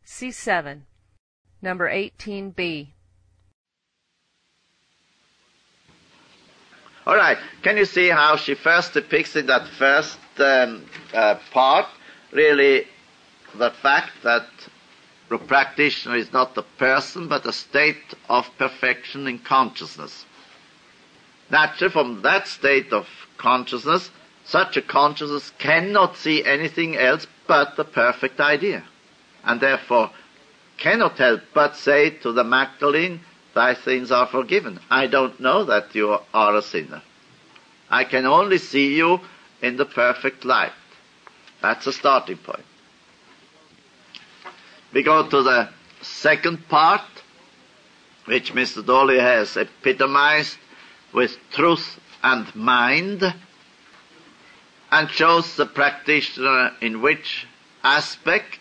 C7. Number 18B. All right. Can you see how she first depicts in that first part really the fact that the practitioner is not a person but a state of perfection in consciousness. Naturally, from that state of consciousness, such a consciousness cannot see anything else but the perfect idea, and therefore cannot help but say to the Magdalene, thy sins are forgiven. I don't know that you are a sinner. I can only see you in the perfect light. That's a starting point. We go to the second part, which Mr. Dawley has epitomized with truth and mind, and shows the practitioner in which aspect.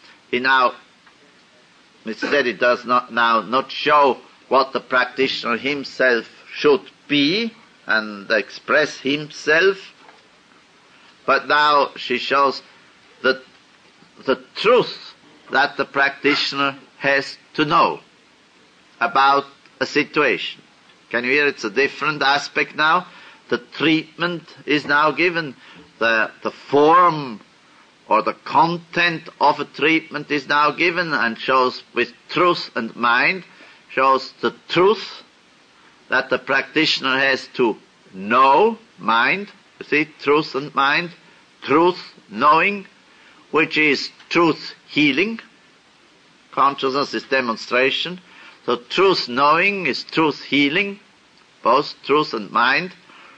Instead it does not show what the practitioner himself should be and express himself, but now she shows the truth that the practitioner has to know about a situation. Can you hear? It's a different aspect now. The treatment is now given. The form or the content of a treatment is now given, and shows with truth and mind, shows the truth that the practitioner has to know, mind, you see, truth and mind, truth knowing, which is truth healing. Consciousness is demonstration. So truth knowing is truth healing, both truth and mind.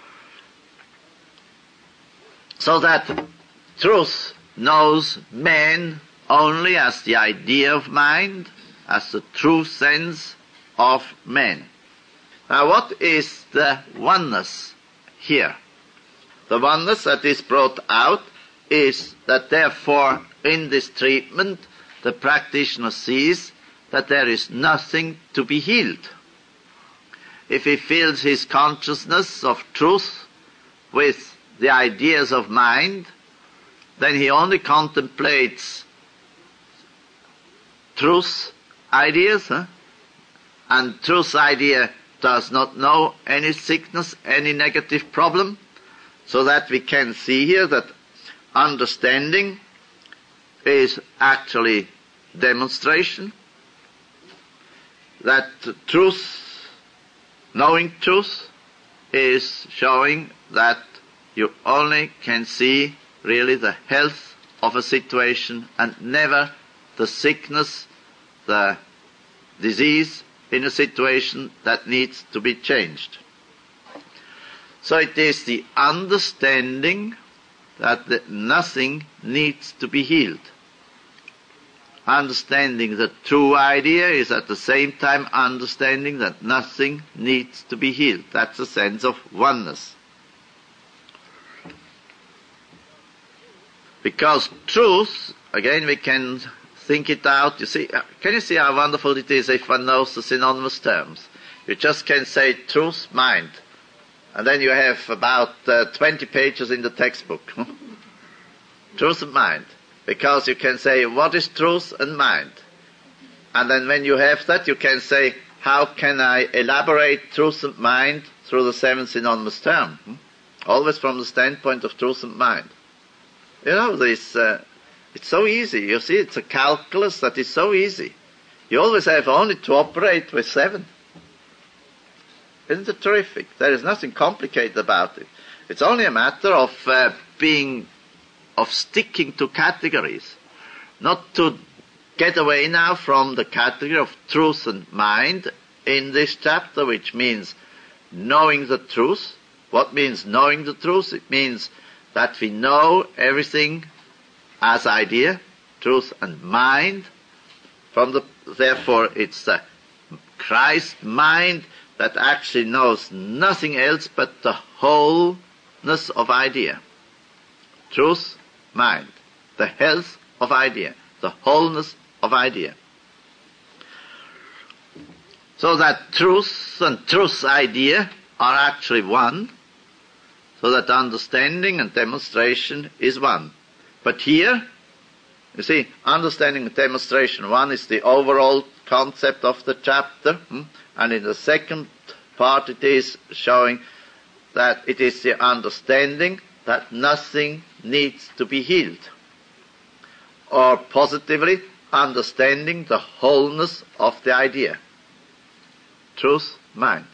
So that truth knows man only as the idea of mind, as the true sense of man. Now what is the oneness here? The oneness that is brought out is that therefore in this treatment the practitioner sees that there is nothing to be healed. If he fills his consciousness of truth with the ideas of mind, then he only contemplates truth ideas, and truth idea does not know any sickness, any negative problem, so that we can see here that understanding is actually demonstration, that truth, knowing truth, is showing that you only can see really the health of a situation and never the sickness, the disease in a situation that needs to be changed. So it is the understanding that nothing needs to be healed. Understanding the true idea is at the same time understanding that nothing needs to be healed. That's a sense of oneness. Because truth, again we can think it out. You see, can you see how wonderful it is if one knows the synonymous terms? You just can say truth, mind, and then you have about 20 pages in the textbook. Truth and mind. Because you can say, what is truth and mind? And then when you have that, you can say, how can I elaborate truth and mind through the 7 synonymous terms? Always from the standpoint of truth and mind. You know, this, it's so easy. You see, it's a calculus that is so easy. You always have only to operate with 7. Isn't it terrific? There is nothing complicated about it. It's only a matter of sticking to categories, not to get away now from the category of truth and mind in this chapter, which means knowing the truth. What means knowing the truth? It means that we know everything as idea, truth and mind. Therefore, it's the Christ mind that actually knows nothing else but the wholeness of idea. Truth, mind, the health of idea, the wholeness of idea. So that truth and truth idea are actually one, so that understanding and demonstration is one. But here, You see, understanding and demonstration, one is the overall concept of the chapter, and in the second part it is showing that it is the understanding that nothing needs to be healed, or positively understanding the wholeness of the idea. Truth, mind.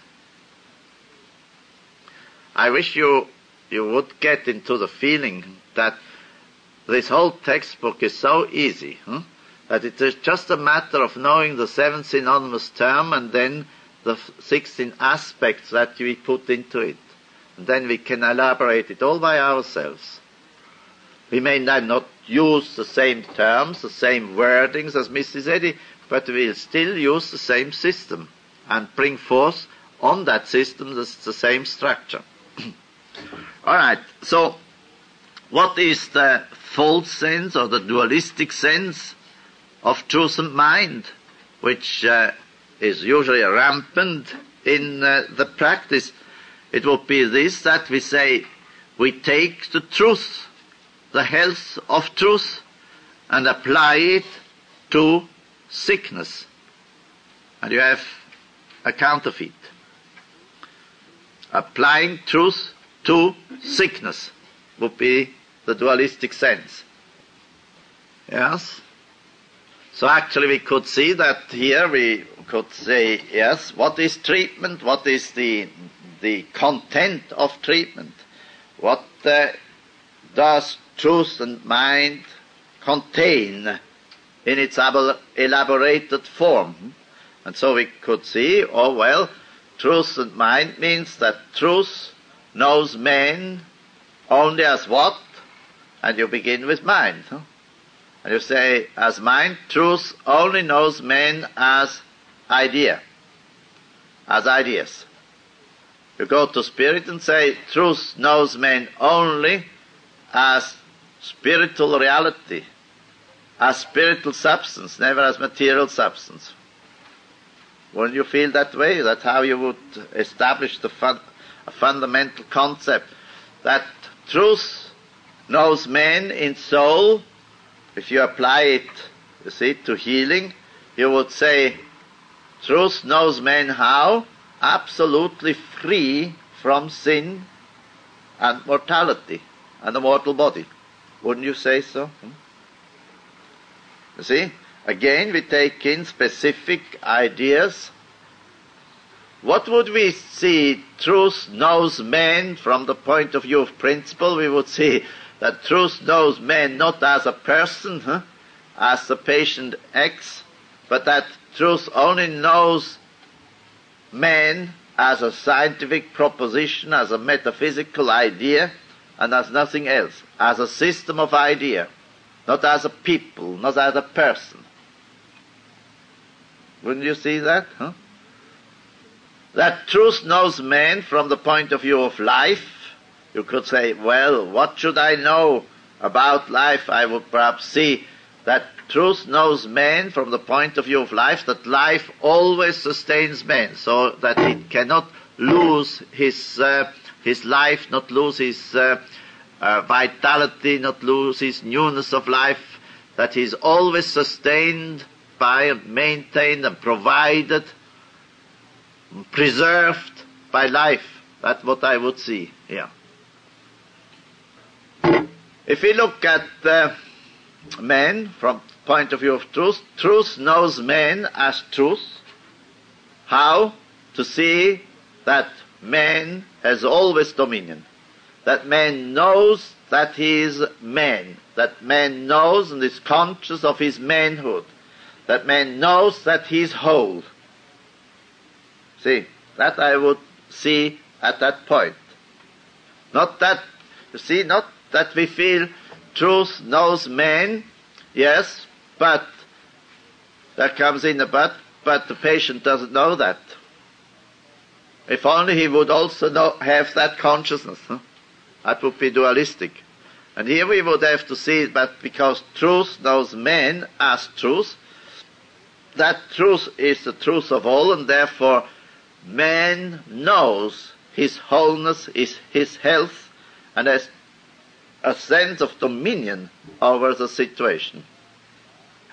I wish you would get into the feeling that this whole textbook is so easy, that it is just a matter of knowing the 7 synonymous term and then the 16 aspects that we put into it. And then we can elaborate it all by ourselves. We may not use the same terms, the same wordings as Mrs. Eddy, but we'll still use the same system and bring forth on that system the same structure. All right, so what is the false sense or the dualistic sense of truth and mind, which is usually rampant in the practice? It would be this, that we say we take the truth, the health of truth, and apply it to sickness. And you have a counterfeit. Applying truth to sickness would be the dualistic sense. Yes? So actually we could see that here we could say, yes, what is treatment? What is the content of treatment? What does truth and mind contain in its elaborated form? And so we could see, oh well, truth and mind means that truth knows man only as what? And you begin with mind. And you say, as mind, truth only knows man as idea, as ideas. You go to spirit and say, truth knows man only as spiritual reality, as spiritual substance, never as material substance. When you feel that way, that's how you would establish a fundamental concept, that truth knows man in soul. If you apply it, you see, to healing, you would say, truth knows man how? Absolutely free from sin and mortality and a mortal body. Wouldn't you say so? You see, again we take in specific ideas. What would we see truth knows man from the point of view of principle? We would see that truth knows man not as a person, as the patient X, but that truth only knows man as a scientific proposition, as a metaphysical idea, and as nothing else, as a system of idea, not as a people, not as a person. Wouldn't you see that? That truth knows man from the point of view of life. You could say, well, what should I know about life? I would perhaps see that truth knows man from the point of view of life, that life always sustains man, so that he cannot lose his life, not lose his vitality, not lose his newness of life, that he is always sustained by and maintained and provided, preserved by life. That's what I would see here. If we look at man from the point of view of truth, truth knows man as truth. How? To see that man has always dominion, that man knows that he is man, that man knows and is conscious of his manhood, that man knows that he is whole. See, that I would see at that point. Not that, you see, not that we feel truth knows man, yes, but there comes in a but the patient doesn't know that. If only he would also have that consciousness, that would be dualistic. And here we would have to see that because truth knows man as truth, that truth is the truth of all, and therefore man knows his wholeness, his health, and has a sense of dominion over the situation.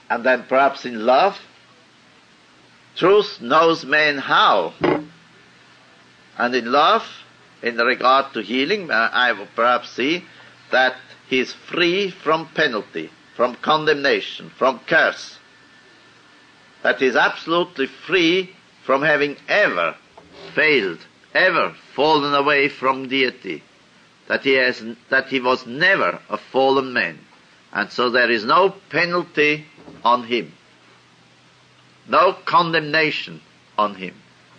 And then perhaps in love, truth knows man how. And in love, in regard to healing, I will perhaps see that he is free from penalty, from condemnation, from curse. That he is absolutely free from having ever failed, ever fallen away from deity. That he was never a fallen man. And so there is no penalty on him. No condemnation on him.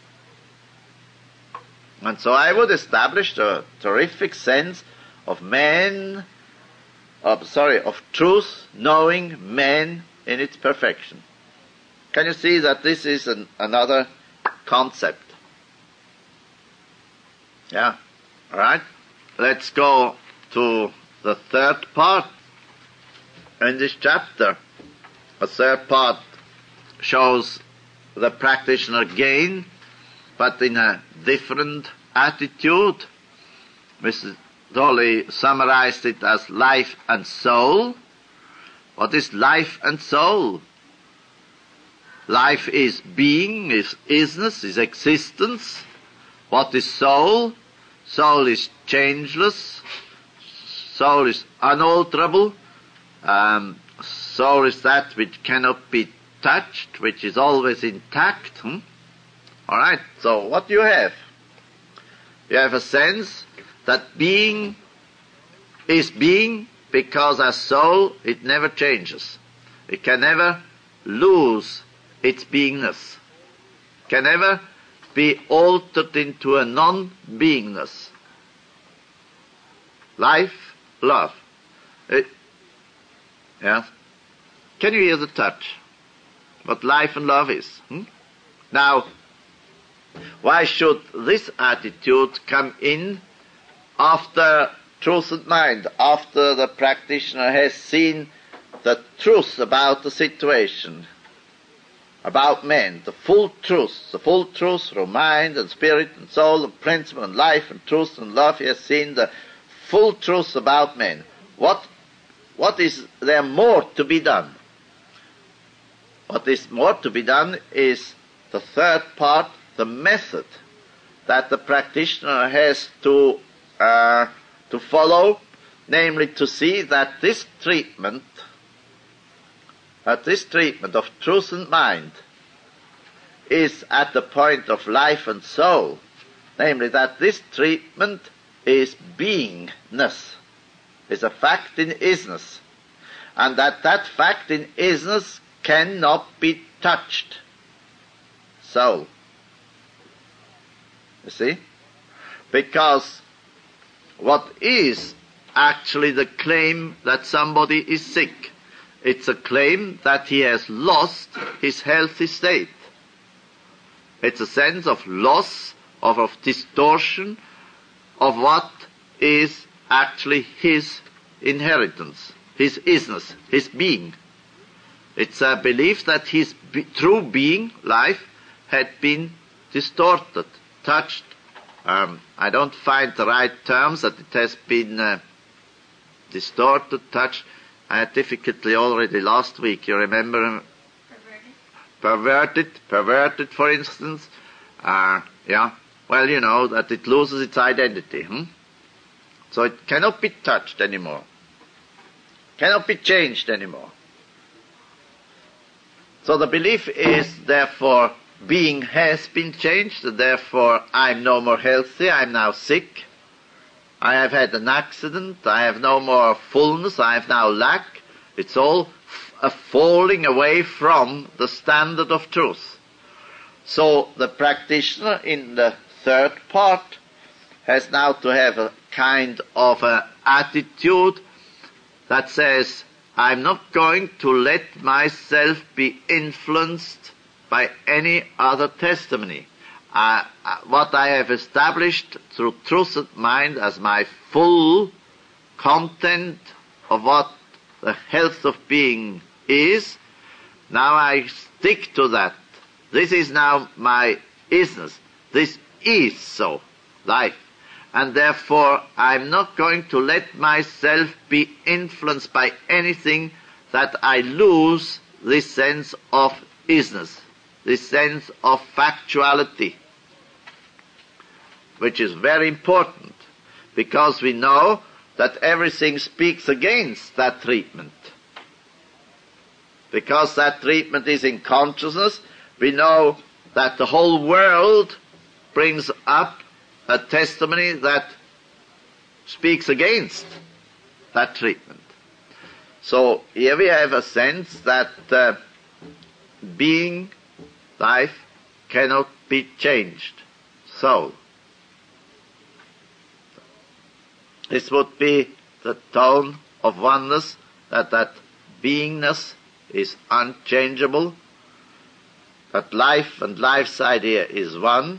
And so I would establish a terrific sense of of truth knowing man in its perfection. Can you see that this is another concept? Yeah, all right. Let's go to the third part in this chapter. The third part shows the practitioner again, but in a different attitude. Mrs. Dolly summarized it as life and soul. What is life and soul? Life is being, is isness, is existence. What is soul? Soul is changeless. Soul is unalterable. Soul is that which cannot be touched, which is always intact. All right, so what do you have? You have a sense that being is being because as soul it never changes. It can never lose its beingness. It can never be altered into a non-beingness. Life, love. Yeah. Can you hear the touch? What life and love is? Now, why should this attitude come in after truth and mind, after the practitioner has seen the truth about the situation, about man, the full truth through mind and spirit and soul and principle and life and truth and love? He has seen the full truth about man. What is there more to be done? What is more to be done is the third part, the method that the practitioner has to follow, namely to see that this treatment of truth and mind is at the point of life and soul, namely that this treatment is beingness, is a fact in isness, and that fact in isness cannot be touched. Soul. You see? Because what is actually the claim that somebody is sick? It's a claim that he has lost his healthy state. It's a sense of loss, of distortion, of what is actually his inheritance, his isness, his being. It's a belief that his true being, life, had been distorted, touched. I don't find the right terms, that it has been distorted, touched. I had difficulty already last week, you remember? Perverted, for instance. Yeah. Well, you know, that it loses its identity. So it cannot be touched anymore. Cannot be changed anymore. So the belief is, therefore, being has been changed, and therefore I'm no more healthy, I'm now sick. I have had an accident, I have no more fullness, I have now lack. It's all a falling away from the standard of truth. So the practitioner in the third part has now to have a kind of an attitude that says, I'm not going to let myself be influenced by any other testimony. What I have established through truth and mind as my full content of what the health of being is, now I stick to that. This is now my isness. This is so, life. And therefore I'm not going to let myself be influenced by anything that I lose this sense of isness, this sense of factuality, which is very important, because we know that everything speaks against that treatment. Because that treatment is in consciousness, we know that the whole world brings up a testimony that speaks against that treatment. So here we have a sense that being, life, cannot be changed. So, this would be the tone of oneness, that beingness is unchangeable, that life and life's idea is one,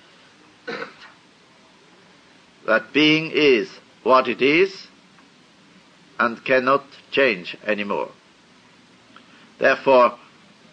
that being is what it is and cannot change anymore. Therefore,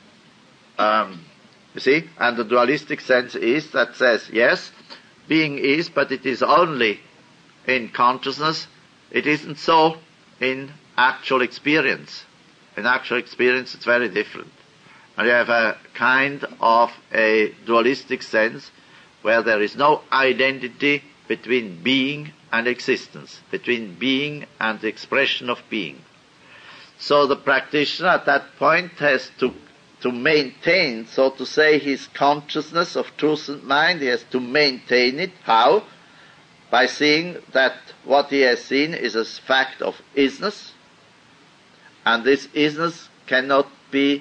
you see, and the dualistic sense is that says, yes, being is, but it is only in consciousness. It isn't so in actual experience. In actual experience, it's very different. And you have a kind of a dualistic sense where there is no identity between being and existence, between being and the expression of being. So the practitioner at that point has to maintain, so to say, his consciousness of truth and mind. He has to maintain it. How? By seeing that what he has seen is a fact of isness, and this isness cannot be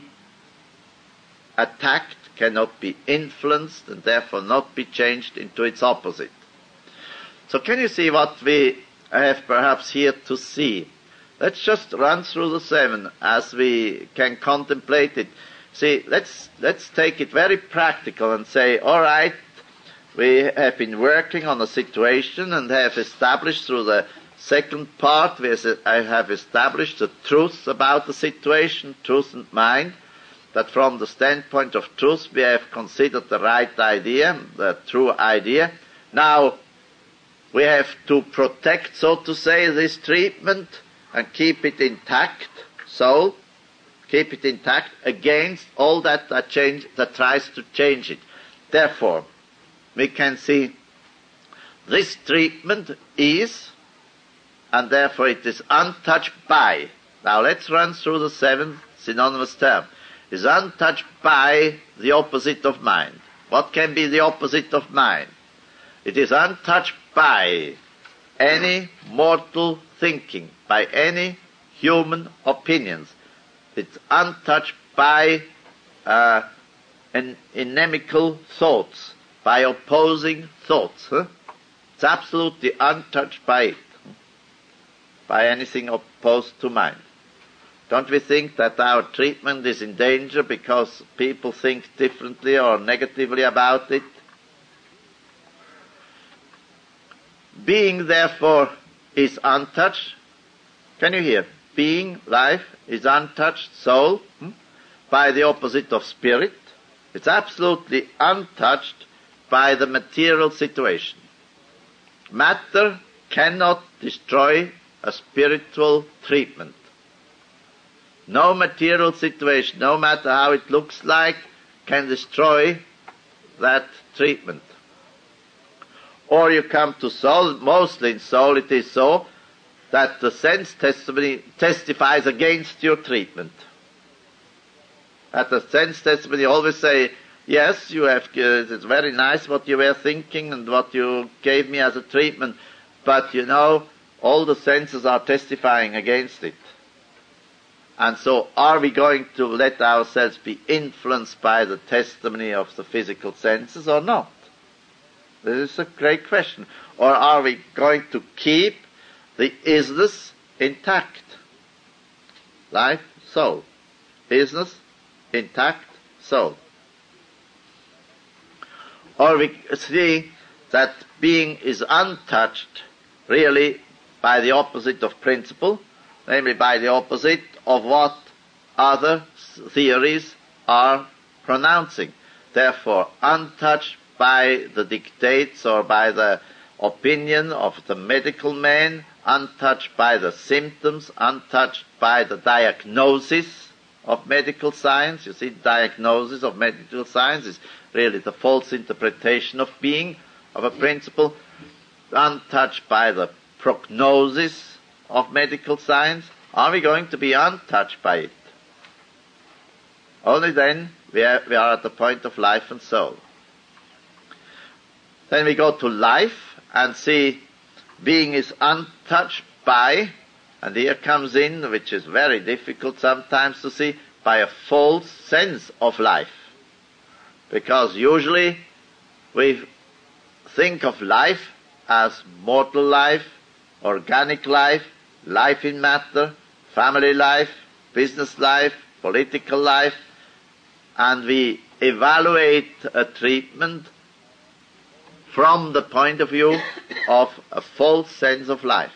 attacked, cannot be influenced, and therefore not be changed into its opposite. So can you see what we have perhaps here to see? Let's just run through the 7 as we can contemplate it. See, let's take it very practical and say, all right, we have been working on a situation and have established through the second part, I have established the truth about the situation, truth and mind, that from the standpoint of truth we have considered the right idea, the true idea. Now we have to protect, so to say, this treatment and keep it intact, so keep it intact against all that tries to change it. Therefore, we can see this treatment is, and therefore it is untouched by. Now let's run through the 7 synonymous term. Is untouched by the opposite of mind. What can be the opposite of mind? It is untouched by any mortal thinking, by any human opinions. It's untouched by inimical thoughts, by opposing thoughts. It's absolutely untouched by it, by anything opposed to mind. Don't we think that our treatment is in danger because people think differently or negatively about it? Being, therefore, is untouched. Can you hear? Being, life, is untouched, soul, by the opposite of spirit. It's absolutely untouched by the material situation. Matter cannot destroy a spiritual treatment. No material situation, no matter how it looks like, can destroy that treatment. Or you come to soul, mostly in soul it is so that the sense testimony testifies against your treatment. At the sense testimony always say, yes, you have, it's very nice what you were thinking and what you gave me as a treatment, but you know, all the senses are testifying against it. And so are we going to let ourselves be influenced by the testimony of the physical senses or not? This is a great question. Or are we going to keep the isness intact? Life, soul. Isness, intact, soul. Or we see that being is untouched really by the opposite of principle, namely by the opposite of what other theories are pronouncing. Therefore, untouched by the dictates or by the opinion of the medical man, untouched by the symptoms, untouched by the diagnosis of medical science. You see, diagnosis of medical science is really the false interpretation of being, of a principle, untouched by the prognosis of medical science. Are we going to be untouched by it? Only then we are at the point of life and soul. Then we go to life and see being is untouched by, and here comes in, which is very difficult sometimes to see, by a false sense of life. Because usually we think of life as mortal life, organic life, life in matter, family life, business life, political life, and we evaluate a treatment from the point of view of a false sense of life.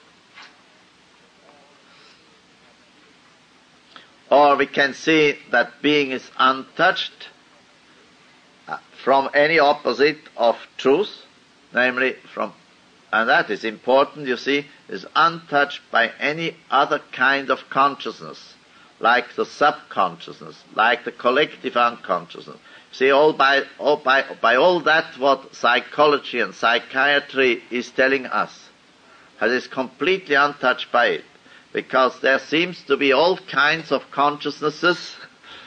Or we can see that being is untouched from any opposite of truth, namely from, and that is important, you see, is untouched by any other kind of consciousness, like the subconsciousness, like the collective unconsciousness. See, by all that what psychology and psychiatry is telling us, that is completely untouched by it, because there seems to be all kinds of consciousnesses.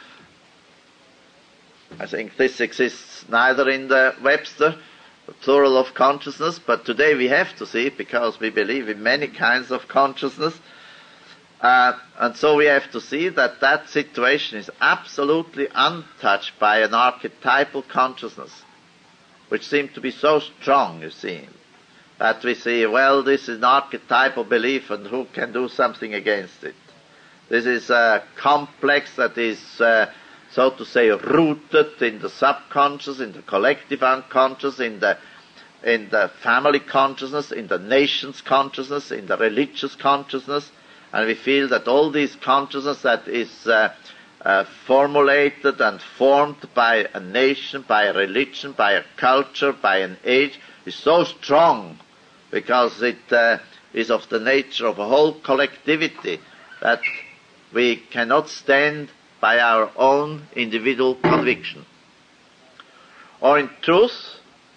I think this exists neither in the Webster, the plural of consciousness, but today we have to see it because we believe in many kinds of consciousness. And so we have to see that that situation is absolutely untouched by an archetypal consciousness, which seems to be so strong, you see, that we see, well, this is an archetypal belief and who can do something against it. This is a complex that is, so to say, rooted in the subconscious, in the collective unconscious, in the family consciousness, in the nation's consciousness, in the religious consciousness. And we feel that all these consciousness that is formulated and formed by a nation, by a religion, by a culture, by an age, is so strong because it is of the nature of a whole collectivity that we cannot stand by our own individual conviction. Or in truth,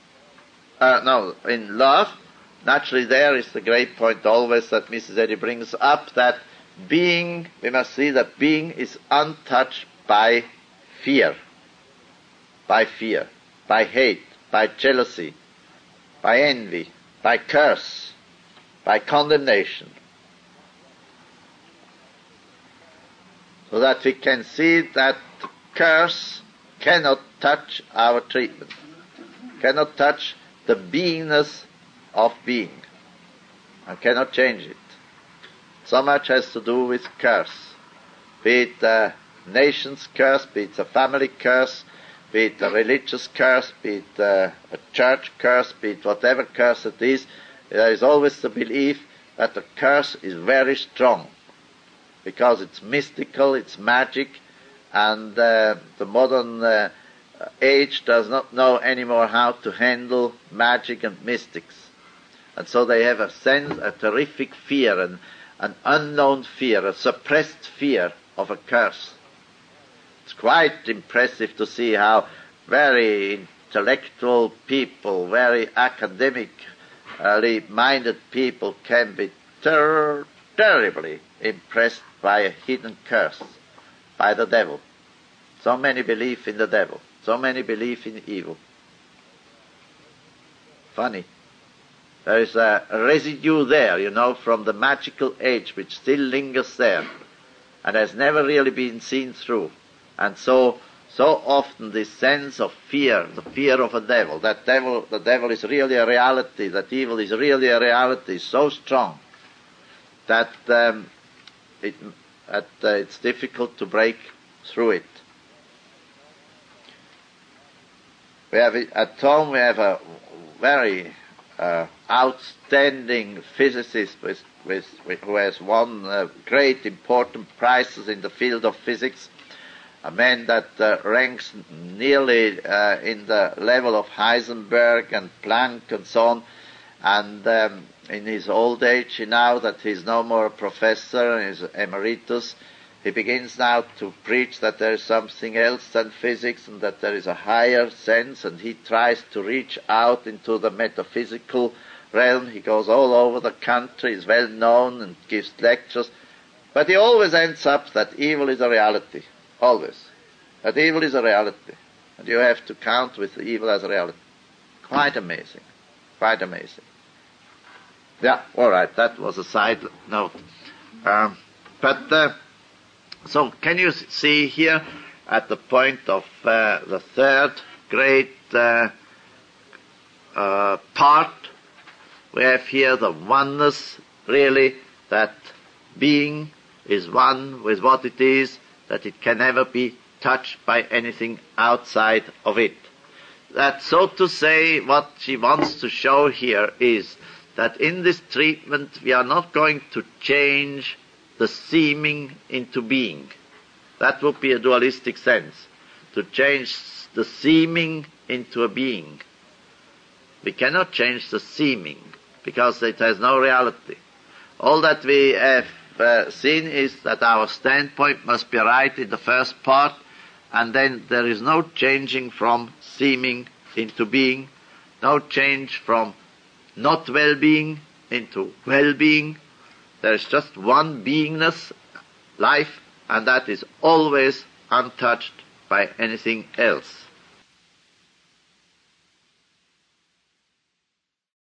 in love, naturally there is the great point always that Mrs. Eddy brings up, that being, we must see that being is untouched by fear, by hate, by jealousy, by envy, by curse, by condemnation. So that we can see that curse cannot touch our treatment, cannot touch the beingness of being, and cannot change it. So much has to do with curse, be it a nation's curse, be it a family curse, be it a religious curse, be it a church curse, be it whatever curse it is. There is always the belief that the curse is very strong, because it's mystical, it's magic, and the modern age does not know anymore how to handle magic and mystics. And so they have a sense, a terrific fear, an unknown fear, a suppressed fear of a curse. It's quite impressive to see how very intellectual people, very academically minded people can be terribly impressed by a hidden curse, by the devil. So many believe in the devil, so many believe in evil. Funny. There is a residue there, from the magical age which still lingers there and has never really been seen through. And so often this sense of fear, the fear of a devil, the devil is really a reality, that evil is really a reality, is so strong that it's difficult to break through it. At home we have a very outstanding physicist who has won great important prizes in the field of physics, a man that ranks nearly in the level of Heisenberg and Planck and so on, and in his old age now that he's no more a professor, he's emeritus, He begins now to preach that there is something else than physics and that there is a higher sense, and he tries to reach out into the metaphysical realm. He goes all over the country, is well known and gives lectures, but he always ends up that evil is a reality. Always. That evil is a reality. And you have to count with the evil as a reality. Quite amazing. Quite amazing. Yeah, all right, that was a side note. So can you see here at the point of the third great part, we have here the oneness, really, that being is one with what it is, that it can never be touched by anything outside of it. That, so to say, what she wants to show here is that in this treatment we are not going to change the seeming into being. That would be a dualistic sense, to change the seeming into a being. We cannot change the seeming, because it has no reality. All that we have seen is that our standpoint must be right in the first part, and then there is no changing from seeming into being, no change from not well-being into well-being. There is just one beingness, life, and that is always untouched by anything else.